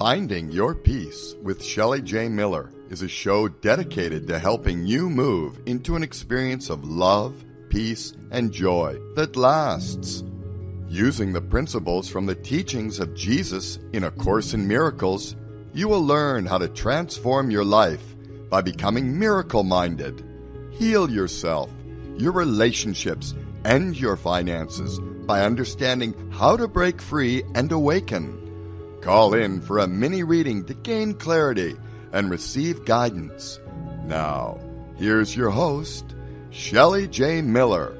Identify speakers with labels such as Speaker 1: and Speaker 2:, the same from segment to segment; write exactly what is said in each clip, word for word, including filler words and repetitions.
Speaker 1: Finding Your Peace with Shelley J. Miller is a show dedicated to helping you move into an experience of love, peace, and joy that lasts. Using the principles from the teachings of Jesus in A Course in Miracles, you will learn how to transform your life by becoming miracle-minded. Heal yourself, your relationships, and your finances by understanding how to break free and awaken. Call in for a mini reading to gain clarity and receive guidance. Now, here's your host, Shelley J. Miller.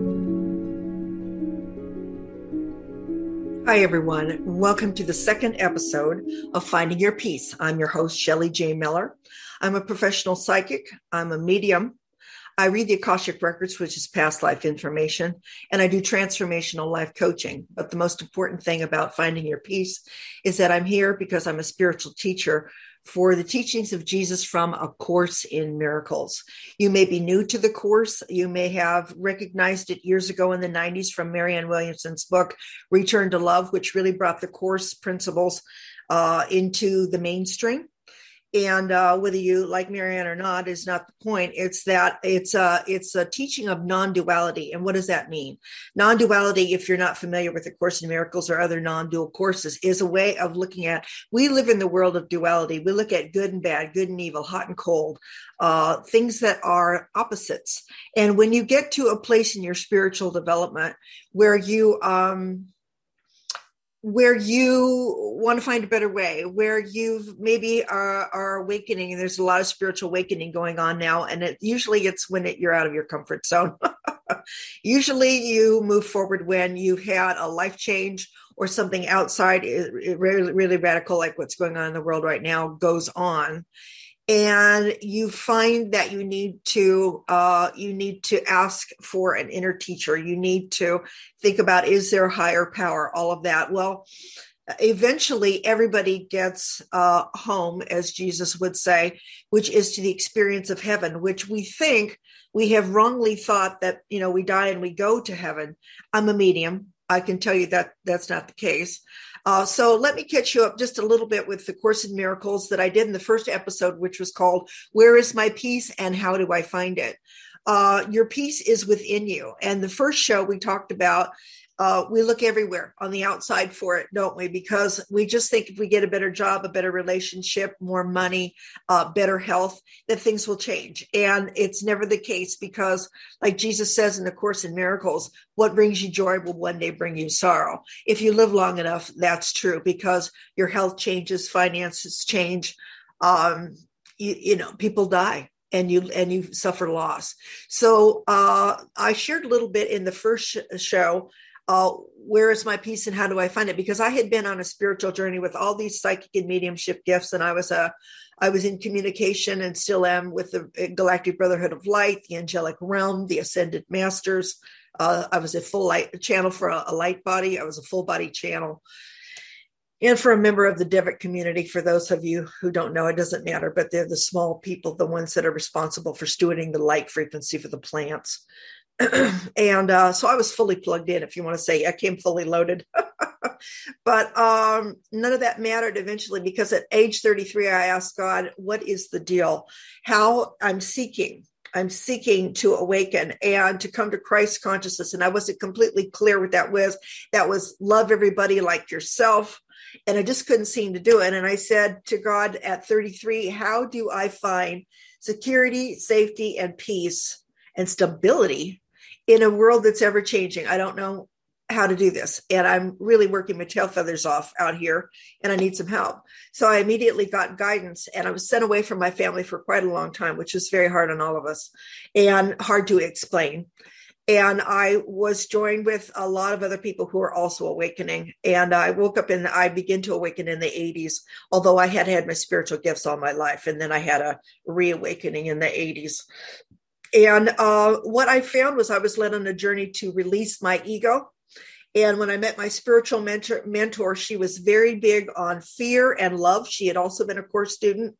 Speaker 2: Hi, everyone. Welcome to the second episode of Finding Your Peace. I'm your host, Shelley J. Miller. I'm a professional psychic. I'm a medium. I read the Akashic Records, which is past life information, and I do transformational life coaching. But the most important thing about Finding Your Peace is that I'm here because I'm a spiritual teacher for the teachings of Jesus from A Course in Miracles. You may be new to the course. You may have recognized it years ago in the nineties from Marianne Williamson's book, Return to Love, which really brought the course principles uh, into the mainstream. And uh, whether you like Marianne or not is not the point. It's that it's a, it's a teaching of non-duality. And what does that mean? Non-duality, if you're not familiar with A Course in Miracles or other non-dual courses, is a way of looking at, we live in the world of duality. We look at good and bad, good and evil, hot and cold, uh, things that are opposites. And when you get to a place in your spiritual development where you... Um, where you want to find a better way, where you've maybe are, are awakening, and there's a lot of spiritual awakening going on now. And it usually it's when it, you're out of your comfort zone. Usually you move forward when you've had a life change or something outside, it, it really, really radical, like what's going on in the world right now, goes on. And you find that you need to uh, you need to ask for an inner teacher. You need to think about, is there a higher power? All of that. Well, eventually everybody gets uh, home, as Jesus would say, which is to the experience of heaven, which we think we have wrongly thought that, you know, we die and we go to heaven. I'm a medium. I can tell you that that's not the case. Uh, so let me catch you up just a little bit with the Course in Miracles that I did in the first episode, which was called, Where is My Peace and How Do I Find It? Uh, your peace is within you. And the first show we talked about, uh, we look everywhere on the outside for it, don't we? Because we just think if we get a better job, a better relationship, more money, uh, better health, that things will change. And it's never the case because, like Jesus says in the Course in Miracles, what brings you joy will one day bring you sorrow. If you live long enough, that's true because your health changes, finances change, um, you, you know, people die. And you and you suffer loss. So uh, I shared a little bit in the first sh- show, uh, where is my peace and how do I find it? Because I had been on a spiritual journey with all these psychic and mediumship gifts, and I was a I was in communication and still am with the Galactic Brotherhood of Light, the Angelic Realm, the Ascended Masters. Uh, I was a full light channel for a, a light body. I was a full body channel. And for a member of the Devic community, for those of you who don't know, it doesn't matter, but they're the small people, the ones that are responsible for stewarding the light frequency for the plants. and uh, so I was fully plugged in, if you want to say. I came fully loaded. But um, none of that mattered eventually because at age thirty-three, I asked God, what is the deal? How I'm seeking. I'm seeking to awaken and to come to Christ consciousness. And I wasn't completely clear what that was. That was love everybody like yourself. And I just couldn't seem to do it. And I said to God at thirty-three, how do I find security, safety, and peace and stability in a world that's ever changing? I don't know how to do this. And I'm really working my tail feathers off out here and I need some help. So I immediately got guidance and I was sent away from my family for quite a long time, which was very hard on all of us and hard to explain. And I was joined with a lot of other people who are also awakening. And I woke up and I began to awaken in the eighties, although I had had my spiritual gifts all my life. And then I had a reawakening in the eighties. And uh, what I found was I was led on a journey to release my ego. And when I met my spiritual mentor, mentor, she was very big on fear and love. She had also been a course student.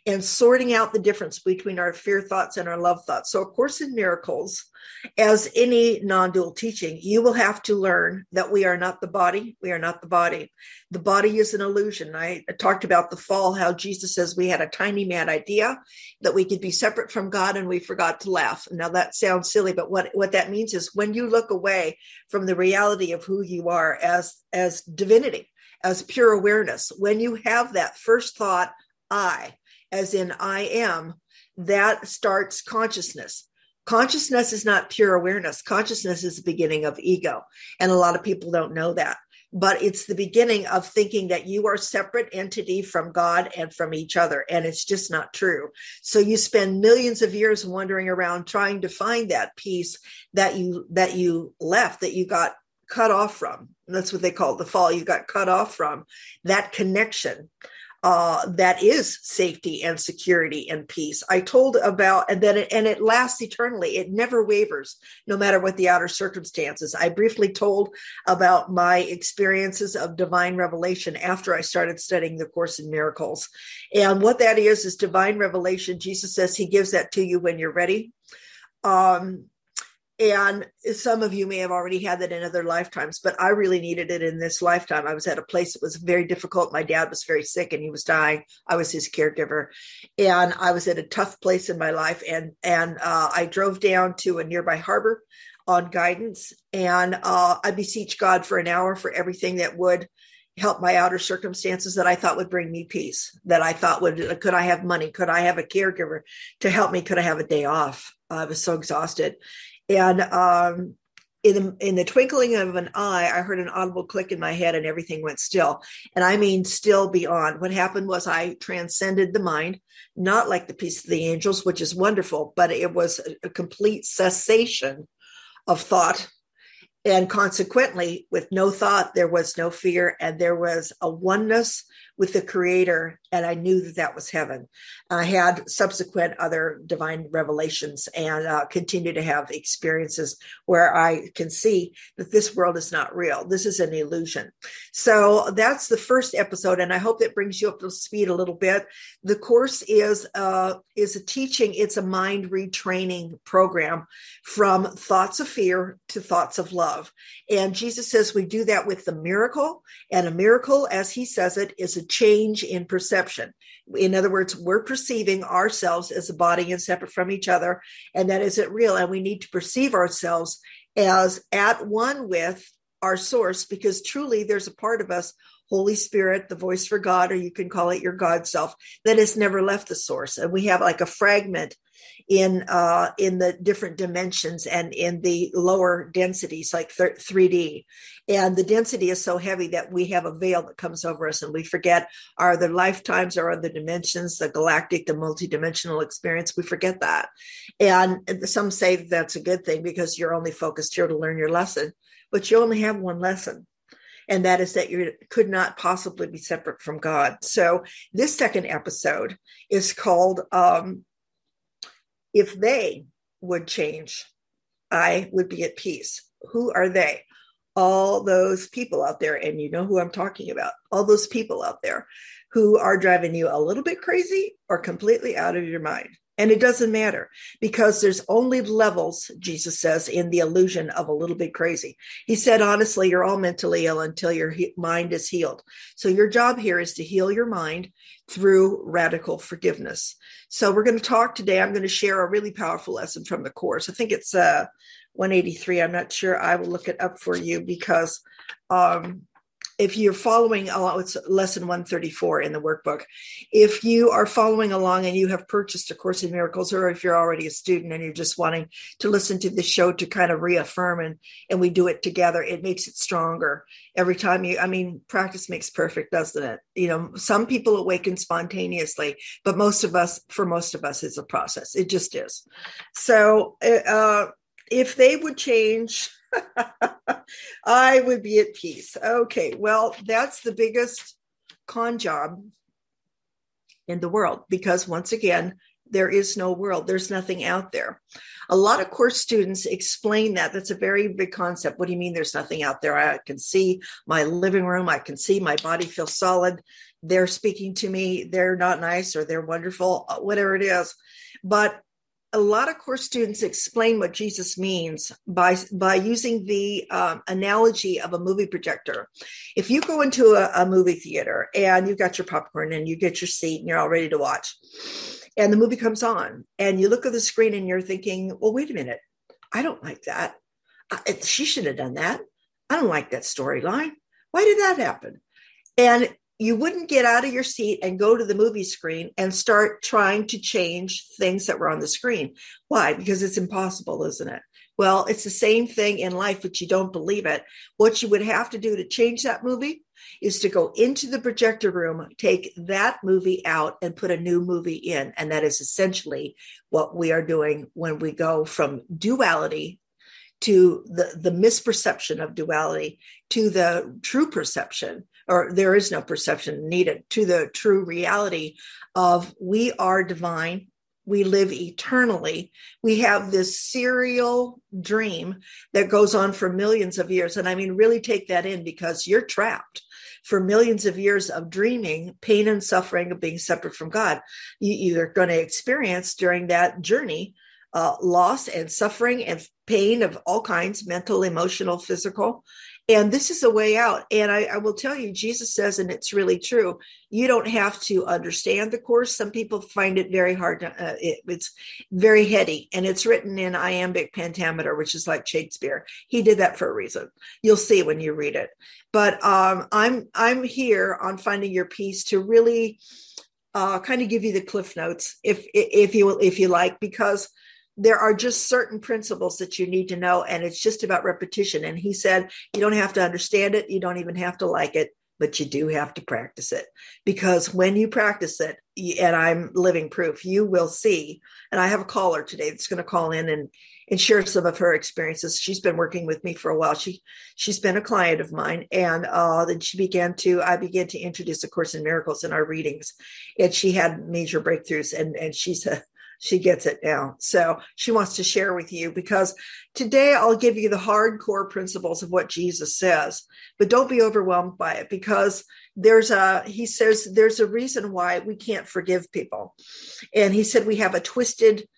Speaker 2: and sorting out the difference between our fear thoughts and our love thoughts. So A Course in Miracles, as any non-dual teaching, you will have to learn that we are not the body. We are not the body. The body is an illusion. I talked about the fall, how Jesus says we had a tiny mad idea that we could be separate from God, and we forgot to laugh. Now that sounds silly, but what, what that means is when you look away from the reality of who you are as, as divinity, as pure awareness, when you have that first thought, I, as in I am, that starts consciousness. Consciousness is not pure awareness. Consciousness is the beginning of ego. And a lot of people don't know that. But it's the beginning of thinking that you are a separate entity from God and from each other. And it's just not true. So you spend millions of years wandering around trying to find that piece that you that you left, that you got cut off from. And that's what they call it, the fall. You got cut off from that connection. Uh, that is safety and security and peace. I told about, and then it, and it lasts eternally. It never wavers, no matter what the outer circumstances. I briefly told about my experiences of divine revelation after I started studying the Course in Miracles. And what that is, is divine revelation. Jesus says he gives that to you when you're ready. Um, And some of you may have already had that in other lifetimes, but I really needed it in this lifetime. I was at a place that was very difficult. My dad was very sick and he was dying. I was his caregiver. And I was at a tough place in my life. And, and uh, I drove down to a nearby harbor on guidance. And uh, I beseeched God for an hour for everything that would help my outer circumstances, that I thought would bring me peace, that I thought would, could I have money? Could I have a caregiver to help me? Could I have a day off? I was so exhausted. And um, in the, in the twinkling of an eye, I heard an audible click in my head and everything went still. And I mean, still beyond. What happened was I transcended the mind, not like the peace of the angels, which is wonderful, but it was a, a complete cessation of thought. And consequently, with no thought, there was no fear, and there was a oneness with the Creator, and I knew that that was heaven. I had subsequent other divine revelations and uh, continue to have experiences where I can see that this world is not real. This is an illusion. So that's the first episode, and I hope that brings you up to speed a little bit. The course is, uh, is a teaching. It's a mind retraining program from thoughts of fear to thoughts of love. And Jesus says we do that with the miracle, and a miracle, as he says it, is a change in perception. In other words, we're perceiving ourselves as a body and separate from each other, and that isn't real. And we need to perceive ourselves as at one with our source, because truly there's a part of us, Holy Spirit, the voice for God, or you can call it your God self, that has never left the source. And we have like a fragment in uh, in the different dimensions and in the lower densities, like three D. And the density is so heavy that we have a veil that comes over us, and we forget our other lifetimes, our other dimensions, the galactic, the multidimensional experience. We forget that. And some say that that's a good thing because you're only focused here to learn your lesson, but you only have one lesson. And that is that you could not possibly be separate from God. So this second episode is called, um, If They Would Change, I Would Be at Peace. Who are they? All those people out there, and you know who I'm talking about, all those people out there who are driving you a little bit crazy or completely out of your mind. And it doesn't matter, because there's only levels, Jesus says, in the illusion of a little bit crazy. He said, honestly, you're all mentally ill until your he- mind is healed. So your job here is to heal your mind through radical forgiveness. So we're going to talk today. I'm going to share a really powerful lesson from the course. I think it's uh, one eighty-three. I'm not sure. I will look it up for you, because um, if you're following along, it's lesson one thirty-four in the workbook. If you are following along and you have purchased A Course in Miracles, or if you're already a student and you're just wanting to listen to the show to kind of reaffirm, and, and we do it together, it makes it stronger every time you, I mean, practice makes perfect, doesn't it? You know, some people awaken spontaneously, but most of us, for most of us, it's a process. It just is. So uh, if they would change, I would be at peace. Okay, well, that's the biggest con job in the world, because once again, there is no world. There's nothing out there. A lot of course students explain that. That's a very big concept. What do you mean there's nothing out there? I can see my living room. I can see my body feel solid. they're speaking to me, they're not nice or they're wonderful, whatever it is. But a lot of course students explain what Jesus means by, by using the um, analogy of a movie projector. If you go into a, a movie theater and you've got your popcorn and you get your seat and you're all ready to watch, and the movie comes on and you look at the screen and you're thinking, well, wait a minute, I don't like that. I, she should have done that. I don't like that storyline. Why did that happen? And you wouldn't get out of your seat and go to the movie screen and start trying to change things that were on the screen. Why? Because it's impossible, isn't it? Well, it's the same thing in life, but you don't believe it. What you would have to do to change that movie is to go into the projector room, take that movie out and put a new movie in. And that is essentially what we are doing when we go from duality to the, the misperception of duality to the true perception, or there is no perception needed, to the true reality of we are divine. We live eternally. We have this serial dream that goes on for millions of years. And I mean, really take that in, because you're trapped for millions of years of dreaming, pain and suffering of being separate from God. You, you're going to experience during that journey uh, loss and suffering and pain of all kinds, mental, emotional, physical. And this is a way out. And I, I will tell you, Jesus says, and it's really true, you don't have to understand the Course. Some people find it very hard. To, uh, it, it's very heady, and it's written in iambic pentameter, which is like Shakespeare. He did that for a reason. You'll see when you read it. But um, I'm I'm here on Finding Your Peace to really uh, kind of give you the cliff notes, if if you if you like, because there are just certain principles that you need to know, and it's just about repetition. And he said, you don't have to understand it. You don't even have to like it, but you do have to practice it, because when you practice it, and I'm living proof, you will see. And I have a caller today that's going to call in and, and share some of her experiences. She's been working with me for a while. She, she's been a client of mine. And uh, then she began to, I began to introduce A Course in Miracles in our readings, and she had major breakthroughs, and, and she's a, she gets it now. So she wants to share with you, because today I'll give you the hardcore principles of what Jesus says, but don't be overwhelmed by it, because there's a, he says there's a reason why we can't forgive people. And he said we have a twisted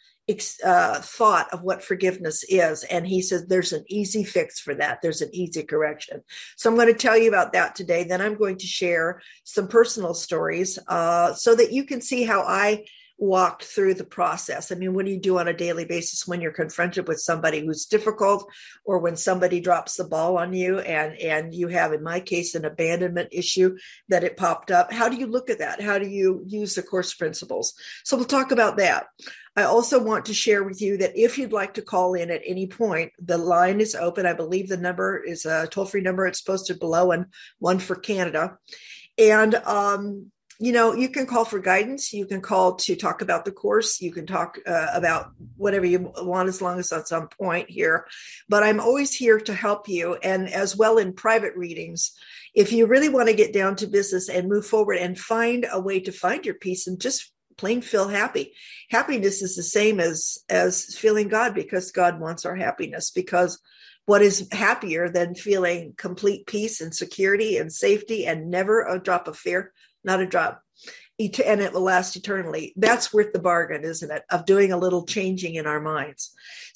Speaker 2: uh, thought of what forgiveness is. And he says there's an easy fix for that. There's an easy correction. So I'm going to tell you about that today. Then I'm going to share some personal stories uh, so that you can see how I walked through the process. I mean, what do you do on a daily basis when you're confronted with somebody who's difficult, or when somebody drops the ball on you and, and you have, in my case, an abandonment issue that it popped up? How do you look at that? How do you use the Course principles? So we'll talk about that. I also want to share with you that if you'd like to call in at any point, the line is open. I believe the number is a toll-free number. It's posted below, and one for Canada. And, um, you know, you can call for guidance. You can call to talk about the Course. You can talk uh, about whatever you want, as long as that's on point here. But I'm always here to help you. And as well in private readings, if you really want to get down to business and move forward and find a way to find your peace and just plain feel happy. Happiness is the same as, as feeling God, because God wants our happiness. Because what is happier than feeling complete peace and security and safety and never a drop of fear? Not a drop. And it will last eternally. That's worth the bargain, isn't it? Of doing a little changing in our minds.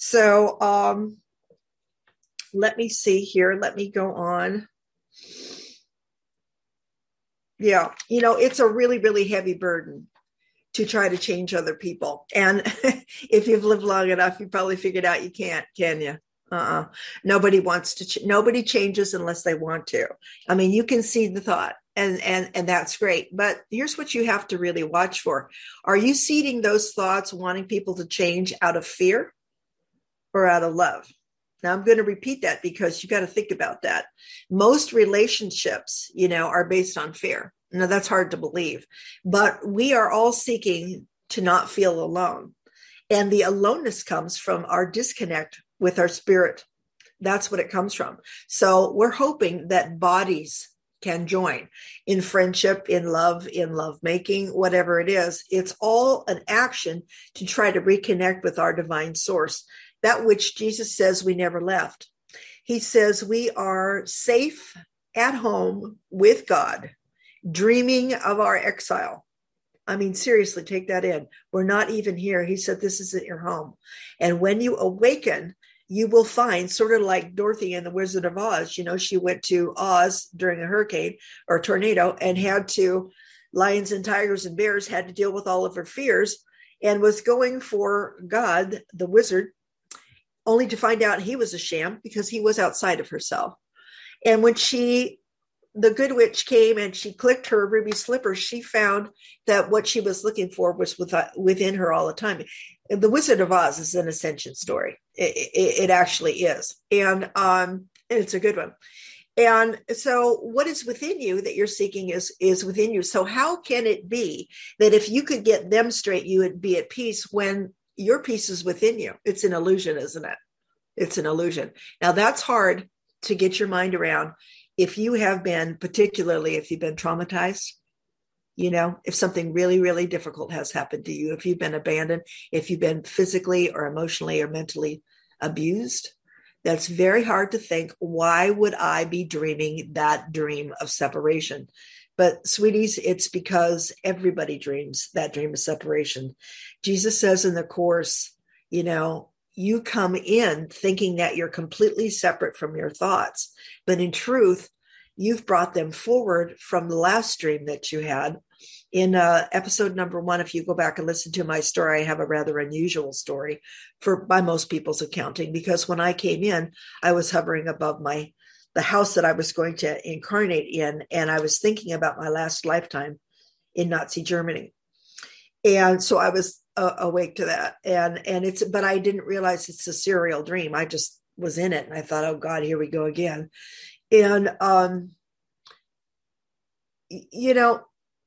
Speaker 2: So um, let me see here. Let me go on. Yeah, you know, it's a really, really heavy burden to try to change other people. And if you've lived long enough, you probably figured out you can't, can you? Uh-uh. Nobody wants to, ch- nobody changes unless they want to. I mean, you can see the thought, and, and, and that's great. But here's what you have to really watch for. Are you seeding those thoughts, wanting people to change out of fear or out of love? Now, I'm going to repeat that, because you got to think about that. Most relationships, you know, are based on fear. Now, that's hard to believe, but we are all seeking to not feel alone. And the aloneness comes from our disconnect with our spirit. That's what it comes from. So we're hoping that bodies can join in friendship, in love, in lovemaking, whatever it is. It's all an action to try to reconnect with our divine source, that which Jesus says we never left. He says we are safe at home with God, dreaming of our exile. I mean, seriously, take that in. We're not even here. He said, this isn't your home. And when you awaken, you will find, sort of like Dorothy in The Wizard of Oz, you know, she went to Oz during a hurricane or a tornado and had to, lions and tigers and bears had to deal with all of her fears and was going for God, the wizard, only to find out he was a sham because he was outside of herself. And when she the good witch came and she clicked her ruby slipper, she found that what she was looking for was within her all the time. The Wizard of Oz is an ascension story. It, it, it actually is. And, um, and it's a good one. And so what is within you that you're seeking is, is within you. So how can it be that if you could get them straight, you would be at peace when your peace is within you? It's an illusion, isn't it? It's an illusion. Now that's hard to get your mind around. If you have been, particularly if you've been traumatized, you know, if something really, really difficult has happened to you, if you've been abandoned, if you've been physically or emotionally or mentally abused, that's very hard to think, why would I be dreaming that dream of separation? But sweeties, it's because everybody dreams that dream of separation. Jesus says in the Course, you know, you come in thinking that you're completely separate from your thoughts, but in truth, you've brought them forward from the last dream that you had. In uh, episode number one, if you go back and listen to my story, I have a rather unusual story for by most people's accounting, because when I came in, I was hovering above my the house that I was going to incarnate in, and I was thinking about my last lifetime in Nazi Germany. And so I was uh, awake to that. And, and it's, but I didn't realize it's a serial dream. I just was in it and I thought, oh God, here we go again. And, um, you know,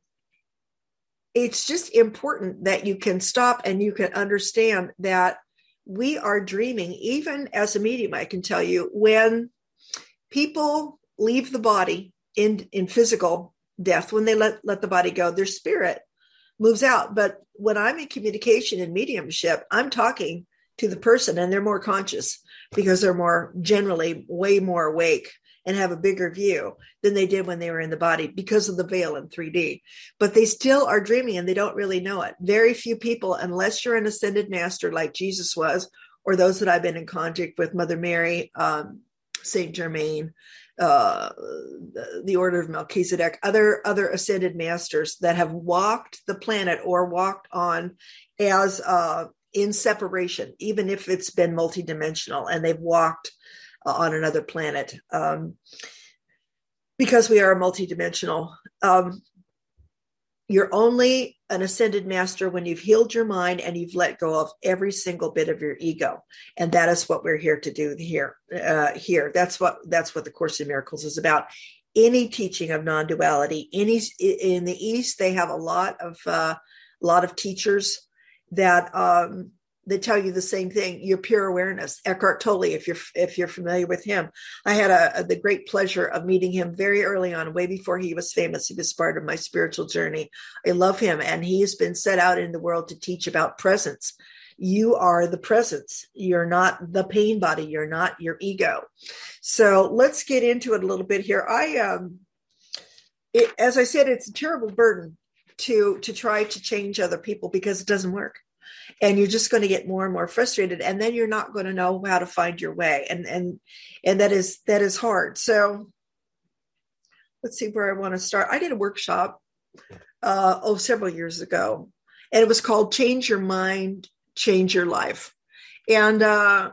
Speaker 2: it's just important that you can stop and you can understand that we are dreaming. Even as a medium, I can tell you, when people leave the body in, in physical death, when they let, let the body go, their spirit moves out. But when I'm in communication and mediumship, I'm talking to the person and they're more conscious because they're more generally way more awake and have a bigger view than they did when they were in the body because of the veil in three D. But they still are dreaming and they don't really know it. Very few people, unless you're an ascended master like Jesus was, or those that I've been in contact with, Mother Mary, um, Saint Germain, uh, the, the Order of Melchizedek, other, other ascended masters that have walked the planet or walked on as uh, in separation, even if it's been multidimensional and they've walked uh, on another planet, um, because we are multidimensional. Um, you're only an ascended master when you've healed your mind and you've let go of every single bit of your ego. And that is what we're here to do here. Uh, here, that's what that's what the Course in Miracles is about. Any teaching of non-duality. Any in the East, they have a lot of uh, a lot of teachers that um, they tell you the same thing. Your pure awareness. Eckhart Tolle, if you're if you're familiar with him, I had a, a, the great pleasure of meeting him very early on, way before he was famous. He was part of my spiritual journey. I love him, and he has been set out in the world to teach about presence. You are the presence. You're not the pain body. You're not your ego. So let's get into it a little bit here. I, um, it, as I said, it's a terrible burden to to try to change other people because it doesn't work. And you're just going to get more and more frustrated, and then you're not going to know how to find your way. And, and, and that is, that is hard. So let's see where I want to start. I did a workshop, uh, oh, several years ago, and it was called Change Your Mind, Change Your Life. And, uh,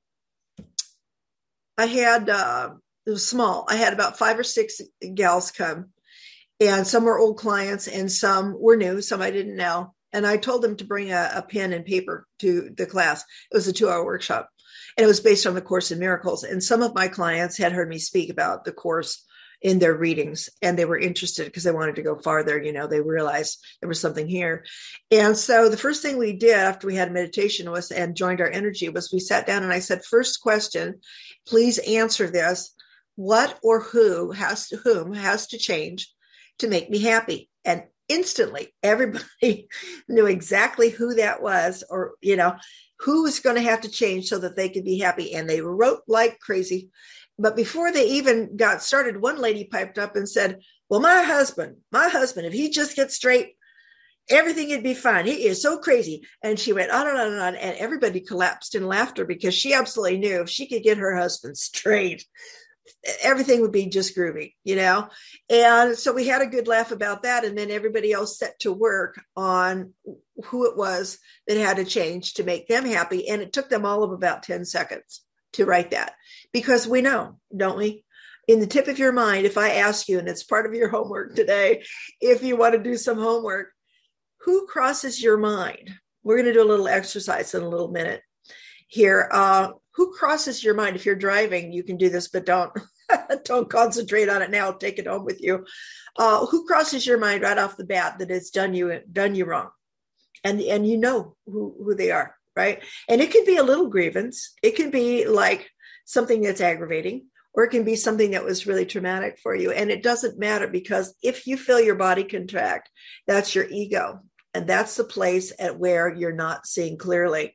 Speaker 2: I had, uh, it was small. I had about five or six gals come, and some were old clients and some were new, some I didn't know. And I told them to bring a, a pen and paper to the class. It was a two-hour workshop, and it was based on the Course in Miracles. And some of my clients had heard me speak about the Course in their readings, and they were interested because they wanted to go farther. You know, they realized there was something here. And so the first thing we did after we had meditation was and joined our energy was we sat down and I said, first question, please answer this. What or who has to whom has to change to make me happy? And instantly, everybody knew exactly who that was, or, you know, who was going to have to change so that they could be happy. And they wrote like crazy. but before they even got started, one lady piped up and said, well, my husband, my husband, if he just gets straight, everything would be fine. He is so crazy. And she went on and on and on. And everybody collapsed in laughter because she absolutely knew if she could get her husband straight, everything would be just groovy, you know? And so we had a good laugh about that. And then everybody else set to work on who it was that had to change to make them happy. And it took them all of about ten seconds to write that, because we know, don't we? In the tip of your mind, if I ask you, and it's part of your homework today, if you want to do some homework, who crosses your mind? We're going to do a little exercise in a little minute here. Uh, who crosses your mind? If you're driving, you can do this, but don't don't concentrate on it now. Take it home with you. Uh, who crosses your mind right off the bat that it's done you done you wrong, and and you know who who they are, right? And it could be a little grievance. It can be like something that's aggravating, or it can be something that was really traumatic for you. And it doesn't matter, because if you feel your body contract, that's your ego. And that's the place at where you're not seeing clearly.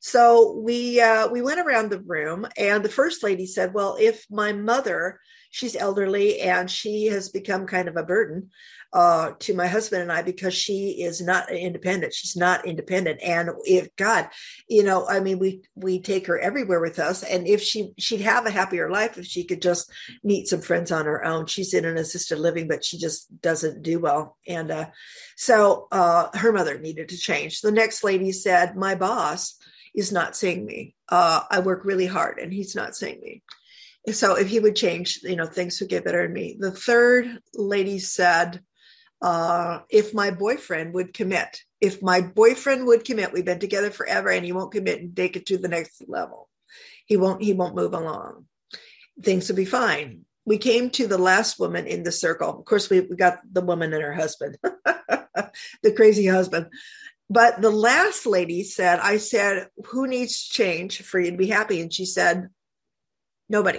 Speaker 2: So we uh, we went around the room, and the first lady said, well, if my mother, she's elderly and she has become kind of a burden uh, to my husband and I, because she is not independent. She's not independent. And if God, you know, I mean, we, we take her everywhere with us. And if she, she'd have a happier life if she could just meet some friends on her own. She's in an assisted living, but she just doesn't do well. And uh, so uh, her mother needed to change. The next lady said, my boss is not seeing me. Uh, I work really hard and he's not seeing me. So if he would change, you know, things would get better in me. The third lady said, uh, if my boyfriend would commit, if my boyfriend would commit, we've been together forever and he won't commit and take it to the next level. He won't, he won't move along. Things will be fine. We came to the last woman in the circle. Of course, we, we got the woman and her husband, the crazy husband. But the last lady said, I said, who needs change for you to be happy? And she said, nobody.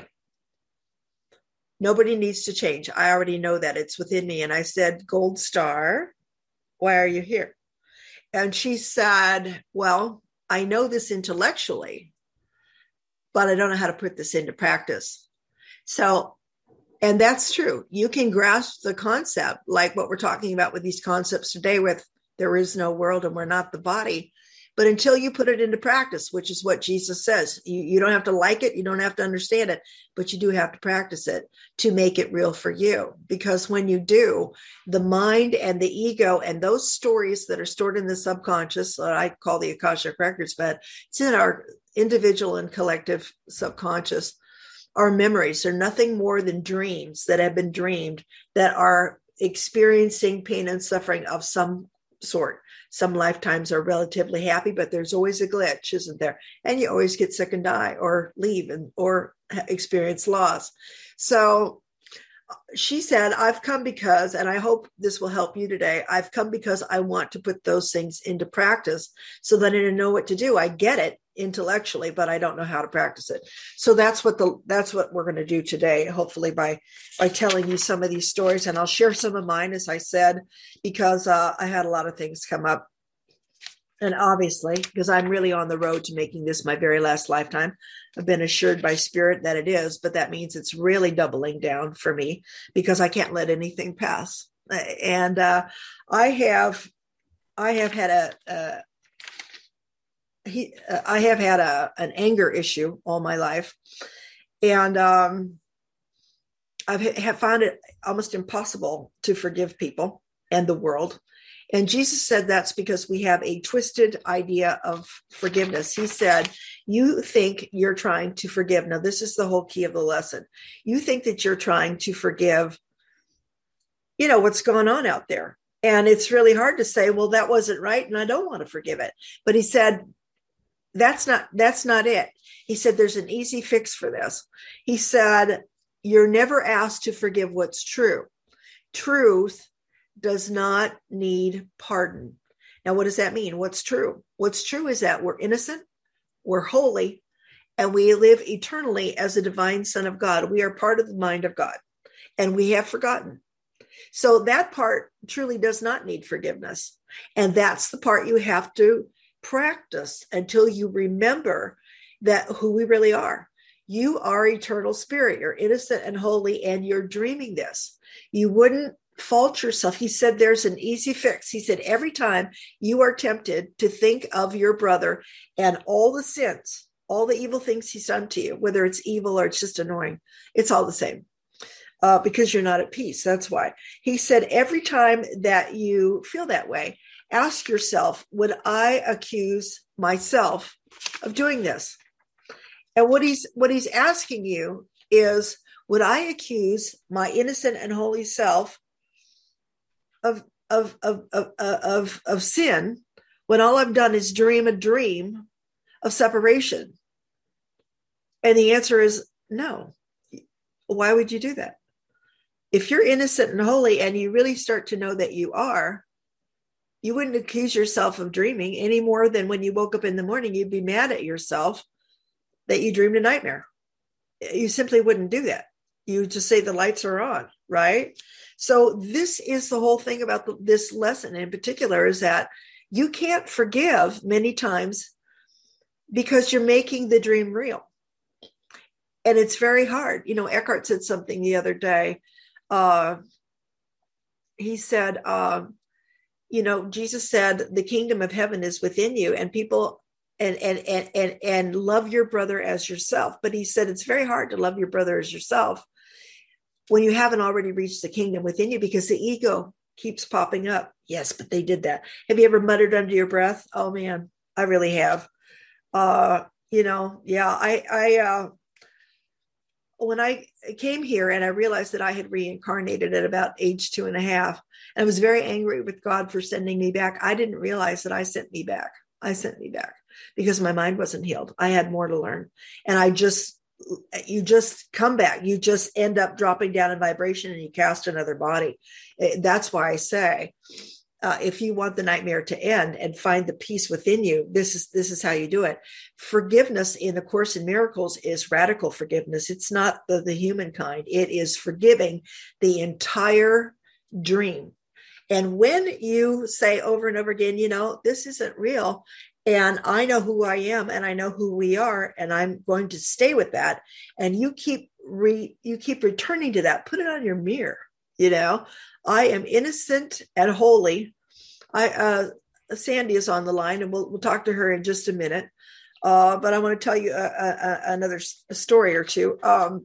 Speaker 2: Nobody needs to change. I already know that. It's within me. And I said, Gold Star, why are you here? And she said, well, I know this intellectually, but I don't know how to put this into practice. So, and that's true. You can grasp the concept, like what we're talking about with these concepts today with there is no world and we're not the body. But until you put it into practice, which is what Jesus says, you, you don't have to like it, you don't have to understand it, but you do have to practice it to make it real for you. Because when you do, the mind and the ego and those stories that are stored in the subconscious, that I call the Akashic Records, but it's in our individual and collective subconscious, our memories are nothing more than dreams that have been dreamed that are experiencing pain and suffering of some sort. Some lifetimes are relatively happy, but there's always a glitch, isn't there? And you always get sick and die or leave and or experience loss. So she said, I've come because, and I hope this will help you today, I've come because I want to put those things into practice so that I know what to do. I get it intellectually, but I don't know how to practice it. So that's what the that's what we're going to do today, hopefully by by telling you some of these stories. And I'll share some of mine, as I said, because uh, I had a lot of things come up. And obviously, because I'm really on the road to making this my very last lifetime, I've been assured by Spirit that it is, but that means it's really doubling down for me because I can't let anything pass. And uh, I have, I have had a, a he, uh, I have had a an anger issue all my life, and um, I've have found it almost impossible to forgive people and the world. And Jesus said that's because we have a twisted idea of forgiveness. He said, you think you're trying to forgive. Now, this is the whole key of the lesson. You think that you're trying to forgive, you know, what's going on out there. And it's really hard to say, well, that wasn't right, and I don't want to forgive it. But he said, that's not, that's not it. He said, there's an easy fix for this. He said, you're never asked to forgive what's true. Truth does not need pardon. Now, what does that mean? What's true? What's true is that we're innocent, we're holy, and we live eternally as a divine Son of God. We are part of the mind of God, and we have forgotten. So that part truly does not need forgiveness. And that's the part you have to practice until you remember that who we really are. You are eternal spirit. You're innocent and holy, and you're dreaming this. You wouldn't fault yourself. He said there's an easy fix. He said every time you are tempted to think of your brother and all the sins, all the evil things he's done to you, whether it's evil or it's just annoying, it's all the same. Uh, because you're not at peace. That's why. He said every time that you feel that way, ask yourself, would I accuse myself of doing this? And what he's what he's asking you is, would I accuse my innocent and holy self of of of of of, of sin when all I've done is dream a dream of separation? And the answer is no. Why would you do that? If you're innocent and holy and you really start to know that you are, you wouldn't accuse yourself of dreaming any more than when you woke up in the morning, you'd be mad at yourself that you dreamed a nightmare. You simply wouldn't do that. You would just say the lights are on, right? So this is the whole thing about the, this lesson in particular, is that you can't forgive many times because you're making the dream real. And it's very hard. You know, Eckhart said something the other day. Uh, he said, uh, you know, Jesus said, the kingdom of heaven is within you, and people and, and, and, and, and love your brother as yourself. But he said, it's very hard to love your brother as yourself when you haven't already reached the kingdom within you, because the ego keeps popping up. Yes, but they did that. Have you ever muttered under your breath? Oh man, I really have. Uh, you know, yeah, I, I, uh, when I came here and I realized that I had reincarnated at about age two and a half, and I was very angry with God for sending me back. I didn't realize that I sent me back. I sent me back because my mind wasn't healed. I had more to learn. And I just, you just come back. You just end up dropping down in vibration and you cast another body. That's why I say, Uh, if you want the nightmare to end and find the peace within you, this is this is how you do it. Forgiveness in the Course in Miracles is radical forgiveness. It's not the, the human kind. It is forgiving the entire dream. And when you say over and over again, you know, this isn't real, and I know who I am, and I know who we are, and I'm going to stay with that, and you keep re, you keep returning to that, put it on your mirror. You know, I am innocent and holy. I, uh, Sandy is on the line, and we'll we'll talk to her in just a minute. Uh, but I want to tell you a, a, another story or two. Um,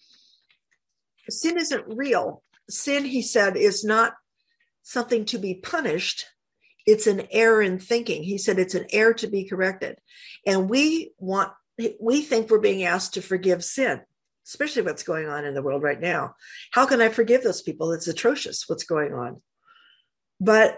Speaker 2: sin isn't real. Sin, he said, is not something to be punished. It's an error in thinking. He said it's an error to be corrected. And we want, we think we're being asked to forgive sin, especially what's going on in the world right now. How can I forgive those people? It's atrocious what's going on. But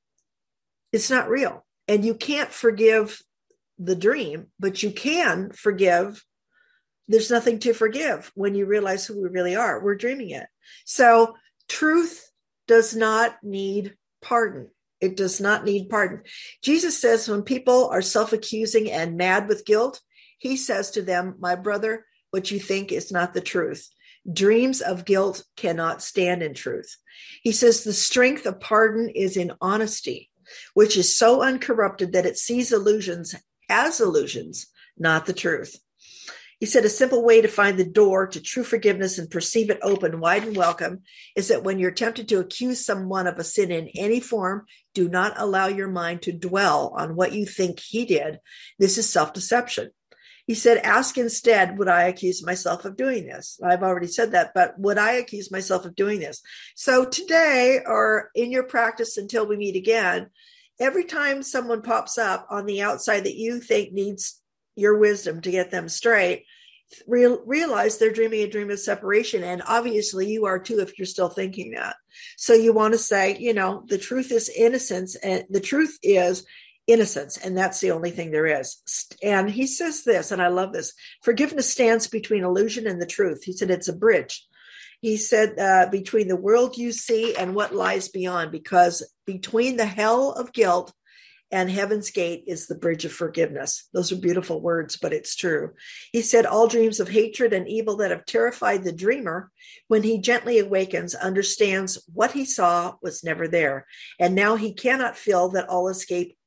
Speaker 2: it's not real. And you can't forgive the dream, but you can forgive. There's nothing to forgive when you realize who we really are. We're dreaming it. So truth does not need pardon. It does not need pardon. Jesus says when people are self-accusing and mad with guilt, he says to them, my brother, what you think is not the truth. Dreams of guilt cannot stand in truth. He says the strength of pardon is in honesty, which is so uncorrupted that it sees illusions as illusions, not the truth. He said a simple way to find the door to true forgiveness and perceive it open, wide, and welcome is that when you're tempted to accuse someone of a sin in any form, do not allow your mind to dwell on what you think he did. This is self-deception. He said, ask instead, would I accuse myself of doing this? I've already said that, but would I accuse myself of doing this? So today, or in your practice until we meet again, every time someone pops up on the outside that you think needs your wisdom to get them straight, real, realize they're dreaming a dream of separation. And obviously you are too, if you're still thinking that. So you want to say, you know, the truth is innocence, and the truth is innocence. And that's the only thing there is. And he says this, and I love this, forgiveness stands between illusion and the truth. He said, it's a bridge. He said, uh, between the world you see and what lies beyond, because between the hell of guilt and heaven's gate is the bridge of forgiveness. Those are beautiful words, but it's true. He said, all dreams of hatred and evil that have terrified the dreamer, when he gently awakens, understands what he saw was never there. And now he cannot feel that all escape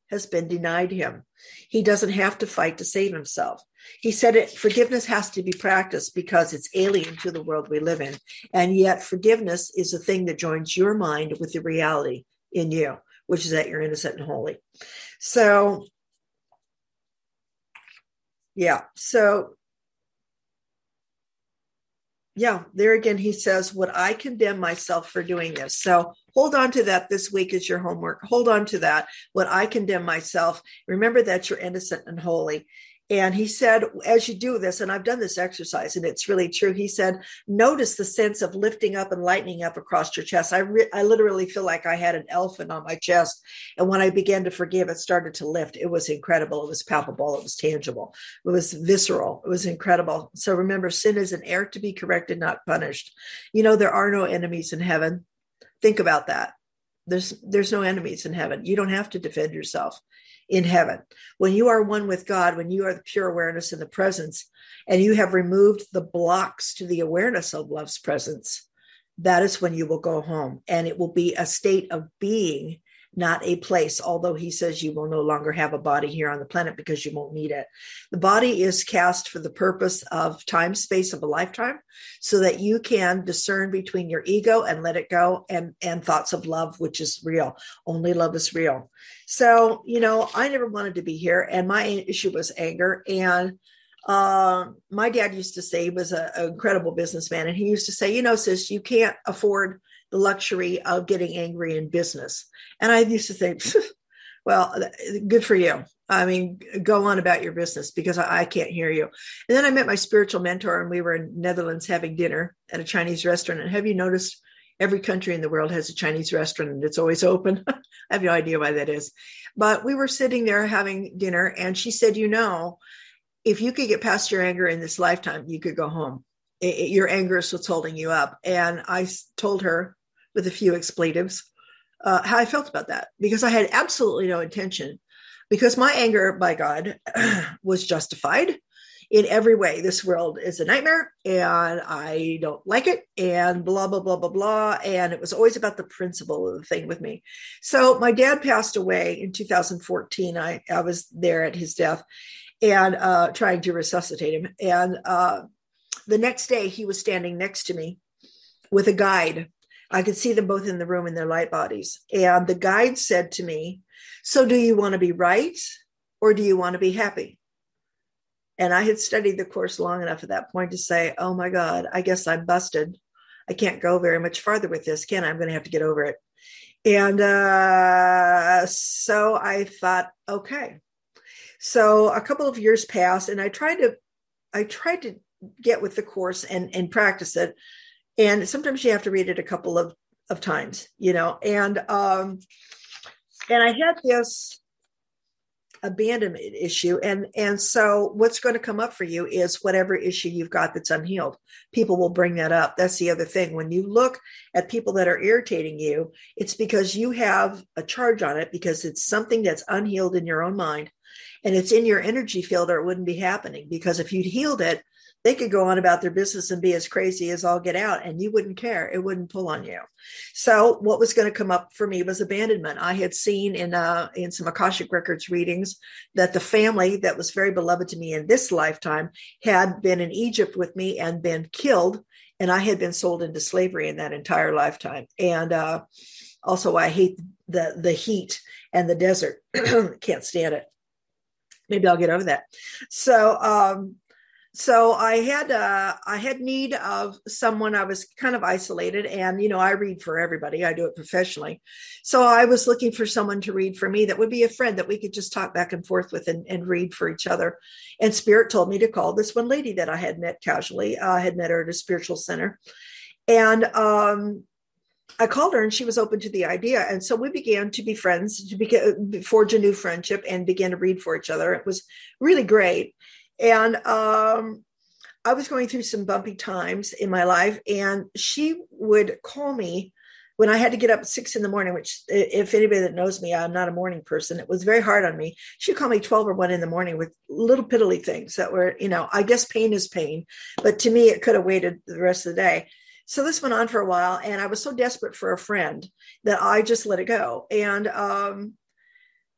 Speaker 2: has been denied him. He doesn't have to fight to save himself. He said it, forgiveness has to be practiced because it's alien to the world we live in. And yet forgiveness is a thing that joins your mind with the reality in you, which is that you're innocent and holy. So, yeah. So, yeah, there again, he says, would I condemn myself for doing this? So hold on to that this week as your homework. Hold on to that. Would I condemn myself? Remember that you're innocent and holy. And he said, as you do this, and I've done this exercise, and it's really true. He said, notice the sense of lifting up and lightening up across your chest. I, re- I literally feel like I had an elephant on my chest. And when I began to forgive, it started to lift. It was incredible. It was palpable. It was tangible. It was visceral. It was incredible. So remember, sin is an error to be corrected, not punished. You know, there are no enemies in heaven. Think about that. There's, there's no enemies in heaven. You don't have to defend yourself. In heaven, when you are one with God, when you are the pure awareness in the presence, and you have removed the blocks to the awareness of love's presence, that is when you will go home. And it will be a state of being, not a place. Although he says you will no longer have a body here on the planet because you won't need it. The body is cast for the purpose of time, space of a lifetime, so that you can discern between your ego and let it go, and, and thoughts of love, which is real. Only love is real. So, you know, I never wanted to be here. And my issue was anger. And uh, my dad used to say, he was an incredible businessman. And he used to say, you know, sis, you can't afford the luxury of getting angry in business. And I used to think, well, good for you. I mean, go on about your business, because I, I can't hear you. And then I met my spiritual mentor, and we were in Netherlands having dinner at a Chinese restaurant. And have you noticed every country in the world has a Chinese restaurant and it's always open? I have no idea why that is. But we were sitting there having dinner, and she said, you know, if you could get past your anger in this lifetime, you could go home. It, it, your anger is what's holding you up. And I told her, with a few expletives, uh, how I felt about that, because I had absolutely no intention, because my anger, by God, was justified in every way. This world is a nightmare, and I don't like it, and blah, blah, blah, blah, blah. And it was always about the principle of the thing with me. So my dad passed away in two thousand fourteen. I, I was there at his death, and uh, trying to resuscitate him. And uh, the next day he was standing next to me with a guide. I could see them both in the room in their light bodies. And the guide said to me, so do you want to be right, or do you want to be happy? And I had studied the course long enough at that point to say, oh my God, I guess I'm busted. I can't go very much farther with this, can I? I'm going to have to get over it. And uh, so I thought, okay. So a couple of years passed, and I tried to, I tried to get with the course and, and practice it. And sometimes you have to read it a couple of, of times, you know, and, um, and I had this abandonment issue. And, and so what's going to come up for you is whatever issue you've got that's unhealed. People will bring that up. That's the other thing. When you look at people that are irritating you, it's because you have a charge on it, because it's something that's unhealed in your own mind, and it's in your energy field, or it wouldn't be happening. Because if you'd healed it, they could go on about their business and be as crazy as all get out, and you wouldn't care. It wouldn't pull on you. So what was going to come up for me was abandonment. I had seen in uh, in some Akashic Records readings that the family that was very beloved to me in this lifetime had been in Egypt with me and been killed, and I had been sold into slavery in that entire lifetime. And uh, also, I hate the the heat and the desert. Can't stand it. Maybe I'll get over that. So. Um, So I had uh, I had need of someone. I was kind of isolated, and you know, I read for everybody. I do it professionally, so I was looking for someone to read for me that would be a friend that we could just talk back and forth with and, and read for each other. And Spirit told me to call this one lady that I had met casually. I had met her at a spiritual center, and um, I called her, and she was open to the idea. And so we began to be friends, to begin, forge a new friendship, and begin to read for each other. It was really great. And um, I was going through some bumpy times in my life, and she would call me when I had to get up at six in the morning, which if anybody that knows me, I'm not a morning person. It was very hard on me. She'd call me twelve or one in the morning with little piddly things that were, you know, I guess pain is pain, but to me, it could have waited the rest of the day. So this went on for a while, and I was so desperate for a friend that I just let it go. And um,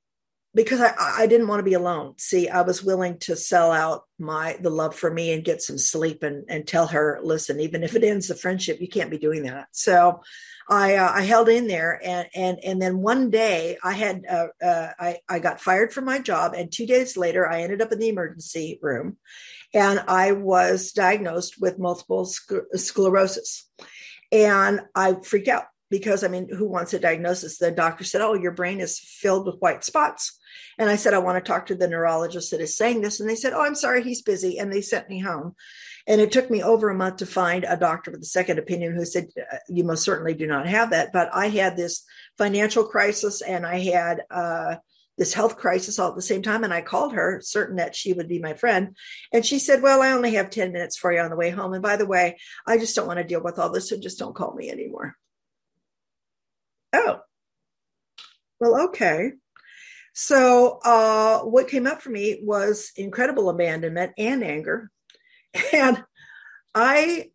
Speaker 2: because I, I didn't want to be alone. See, I was willing to sell out my the love for me and get some sleep and, and tell her, listen, even if it ends the friendship, you can't be doing that. So I uh, I held in there, and and and then one day I had uh, uh, I I got fired from my job, and two days later I ended up in the emergency room, and I was diagnosed with multiple sc- sclerosis, and I freaked out. Because, I mean, who wants a diagnosis? The doctor said, oh, your brain is filled with white spots. And I said, I want to talk to the neurologist that is saying this. And they said, oh, I'm sorry, he's busy. And they sent me home. And it took me over a month to find a doctor with a second opinion who said, you most certainly do not have that. But I had this financial crisis, and I had uh, this health crisis all at the same time. And I called her, certain that she would be my friend. And she said, well, I only have ten minutes for you on the way home. And by the way, I just don't want to deal with all this. So just don't call me anymore. Oh, well, okay. So uh, what came up for me was incredible abandonment and anger. And I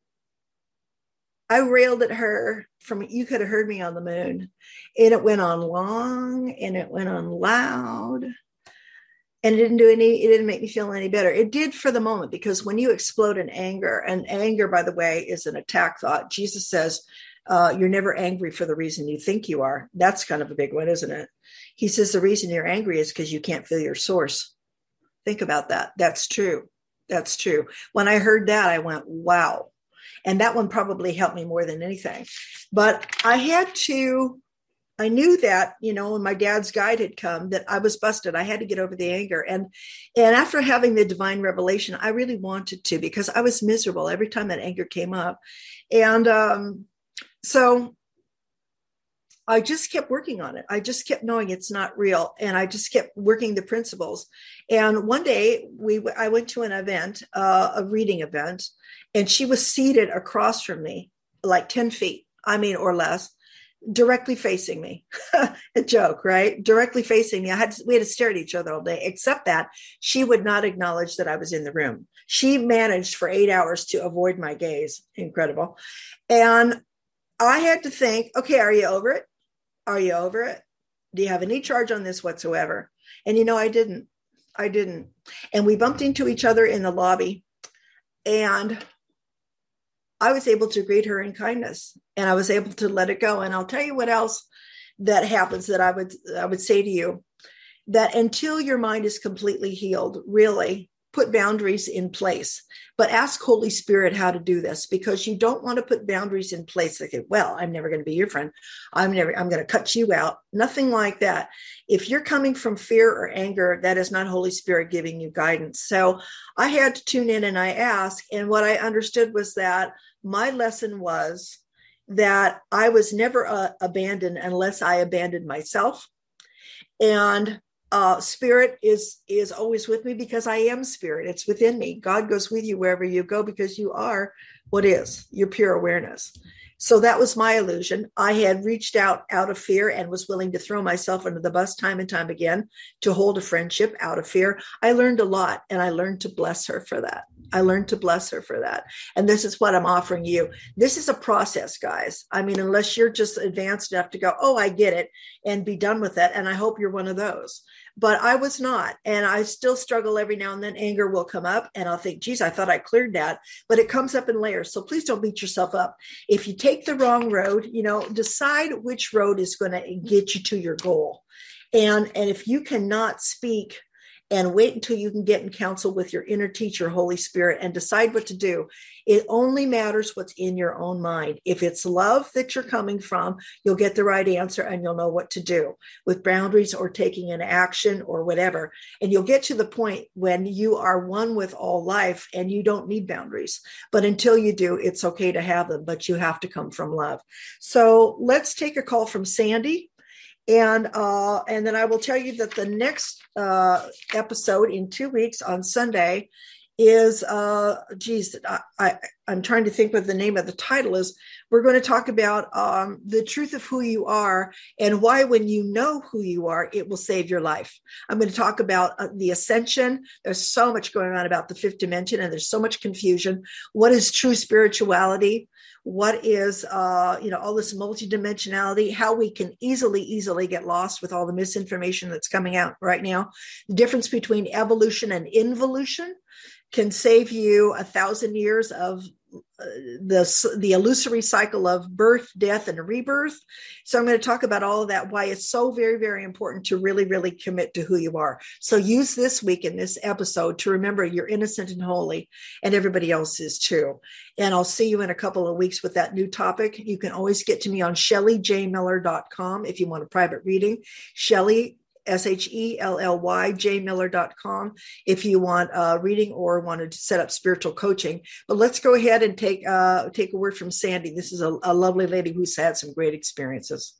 Speaker 2: I railed at her from, you could have heard me on the moon. And it went on long, and it went on loud. And it didn't do any, it didn't make me feel any better. It did for the moment, because when you explode in anger, and anger, by the way, is an attack thought. Jesus says, Uh, you're never angry for the reason you think you are. That's kind of a big one, isn't it? He says the reason you're angry is because you can't feel your source. Think about that. That's true. That's true. When I heard that, I went, wow. And that one probably helped me more than anything. But I had to, I knew that, you know, when my dad's guide had come, that I was busted. I had to get over the anger. And, and after having the divine revelation, I really wanted to, because I was miserable every time that anger came up. And, um, So I just kept working on it. I just kept knowing it's not real. And I just kept working the principles. And one day we, I went to an event, uh, a reading event, and she was seated across from me, like ten feet, I mean, or less, directly facing me. A joke, right? Directly facing me. I had to, we had to stare at each other all day, except that she would not acknowledge that I was in the room. She managed for eight hours to avoid my gaze. Incredible. And I had to think, okay, are you over it? Are you over it? Do you have any charge on this whatsoever? And, you know, I didn't. I didn't. And we bumped into each other in the lobby, and I was able to greet her in kindness, and I was able to let it go. And I'll tell you what else that happens that I would, I would say to you, that until your mind is completely healed, really put boundaries in place, but ask Holy Spirit how to do this, because you don't want to put boundaries in place. Like, well, I'm never going to be your friend. I'm never, I'm going to cut you out. Nothing like that. If you're coming from fear or anger, that is not Holy Spirit giving you guidance. So I had to tune in and I asked, and what I understood was that my lesson was that I was never uh, abandoned unless I abandoned myself. And Uh, spirit is is always with me, because I am spirit. It's within me. God goes with you wherever you go, because you are what is, your pure awareness. So that was my illusion. I had reached out out of fear and was willing to throw myself under the bus time and time again to hold a friendship out of fear. I learned a lot, and I learned to bless her for that. I learned to bless her for that. And this is what I'm offering you. This is a process, guys. I mean, unless you're just advanced enough to go, oh, I get it, and be done with it. And I hope you're one of those. But I was not. And I still struggle every now and then. Anger will come up, and I'll think, geez, I thought I cleared that. But it comes up in layers. So please don't beat yourself up. If you take the wrong road, you know, decide which road is going to get you to your goal. And, and if you cannot speak and wait until you can get in counsel with your inner teacher, Holy Spirit, and decide what to do, it only matters what's in your own mind. If it's love that you're coming from, you'll get the right answer, and you'll know what to do with boundaries or taking an action or whatever. And you'll get to the point when you are one with all life and you don't need boundaries. But until you do, it's okay to have them, but you have to come from love. So let's take a call from Sandy. And uh, and then I will tell you that the next uh, episode in two weeks on Sunday is, uh, geez, I, I, I'm trying to think what the name of the title is, We're going to talk about um, the truth of who you are and why, when you know who you are, it will save your life. I'm going to talk about uh, the ascension. There's so much going on about the fifth dimension, and there's so much confusion. What is true spirituality? What is, uh, you know, all this multidimensionality, how we can easily, easily get lost with all the misinformation that's coming out right now. The difference between evolution and involution can save you a thousand years of uh, the, the illusory cycle of birth, death, and rebirth. So I'm going to talk about all of that, why it's so very, very important to really, really commit to who you are. So use this week in this episode to remember you're innocent and holy, and everybody else is too. And I'll see you in a couple of weeks with that new topic. You can always get to me on Shelly J Miller dot com if you want a private reading. Shelly, S H E L L Y, J Miller dot com if you want a reading or wanted to set up spiritual coaching. But let's go ahead and take uh, take a word from Sandy. This is a, a lovely lady who's had some great experiences.